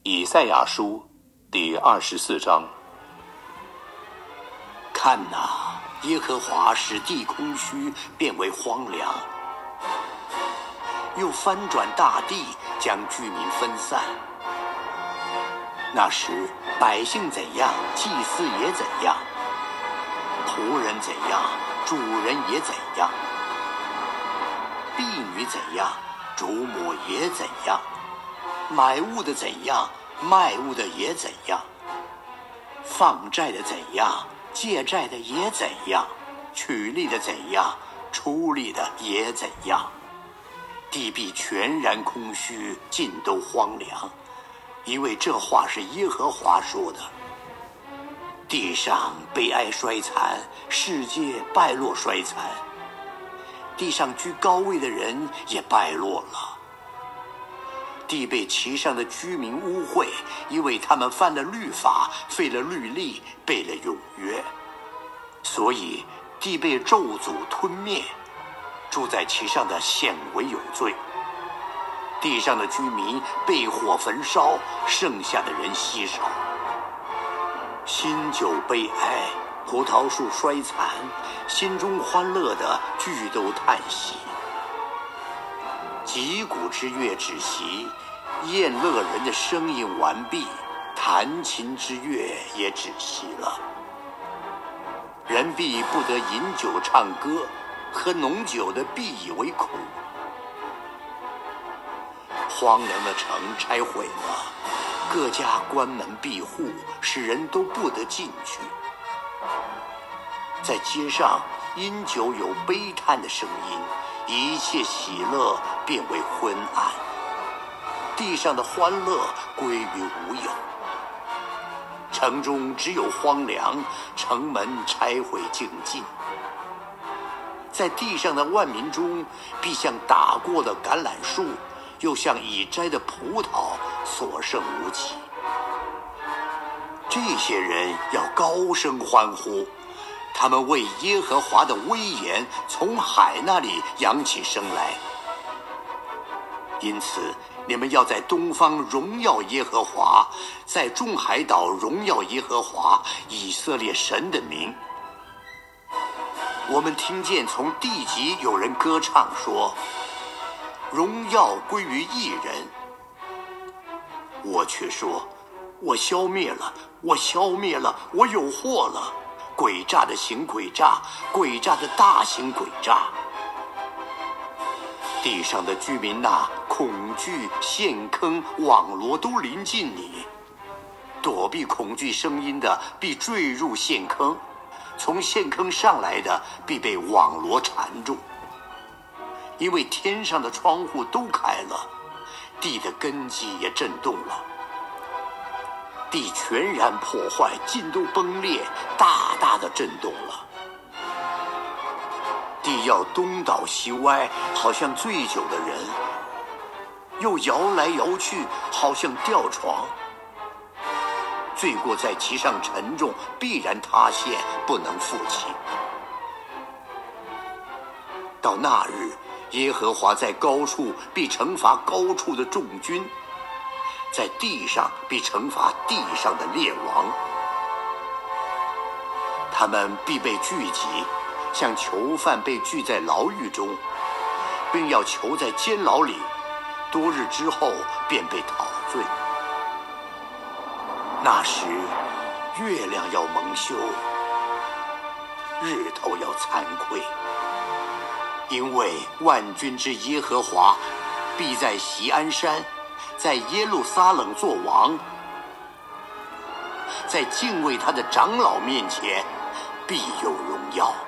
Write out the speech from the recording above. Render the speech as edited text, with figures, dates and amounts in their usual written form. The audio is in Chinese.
以赛亚书第24章。 看哪，耶和华使地空虚，变为荒凉，又翻转大地，将居民分散。那时，百姓怎样，祭司也怎样；仆人怎样，主人也怎样；婢女怎样，主母也怎样；买物的怎样，卖物的也怎样；放债的怎样，借债的也怎样；取利的怎样，出利的也怎样。地必全然空虚，尽都荒凉，因为这话是耶和华说的。地上悲哀衰残，世界败落衰残，地上居高位的人也败落了。地被其上的居民污秽，因为他们犯了律法，废了律例，背了永约，所以地被咒诅吞灭，住在其上的显为有罪。地上的居民被火焚烧，剩下的人稀少。新酒悲哀，葡萄树衰残，心中欢乐的俱都叹息。击鼓之乐止息，宴乐人的声音完毕，弹琴之乐也止息了。人必不得饮酒唱歌，喝浓酒的必以为苦。荒凉的城拆毁了，各家关门闭户，使人都不得进去。在街上因酒有悲叹的声音，一切喜乐变为昏暗，地上的欢乐归于无有。城中只有荒凉，城门拆毁净尽。在地上的万民中，必像打过的橄榄树，又像已摘的葡萄，所剩无几。这些人要高声欢呼，他们为耶和华的威严从海那里扬起声来。因此，你们要在东方荣耀耶和华，在众海岛荣耀耶和华以色列神的名。我们听见从地极有人歌唱说，荣耀归于一人。我却说，我消灭了，我消灭了，我有祸了。诡诈的行诡诈，诡诈的大行诡诈。地上的居民哪，恐惧、陷坑、网罗都临近你。躲避恐惧声音的必坠入陷坑，从陷坑上来的必被网罗缠住。因为天上的窗户都开了，地的根基也震动了。地全然破坏，尽都崩裂，大大的震动了。地要东倒西歪，好像醉酒的人，又摇来摇去，好像吊床。罪过在其上沉重，必然塌陷，不能复起。到那日，耶和华在高处必惩罚高处的众军，在地上必惩罚地上的列王。他们必被聚集，像囚犯被聚在牢狱中，并要囚在监牢里，多日之后便被陶醉。那时，月亮要蒙羞，日头要惭愧，因为万军之耶和华必在锡安山，在耶路撒冷作王，在敬畏他的长老面前必有荣耀。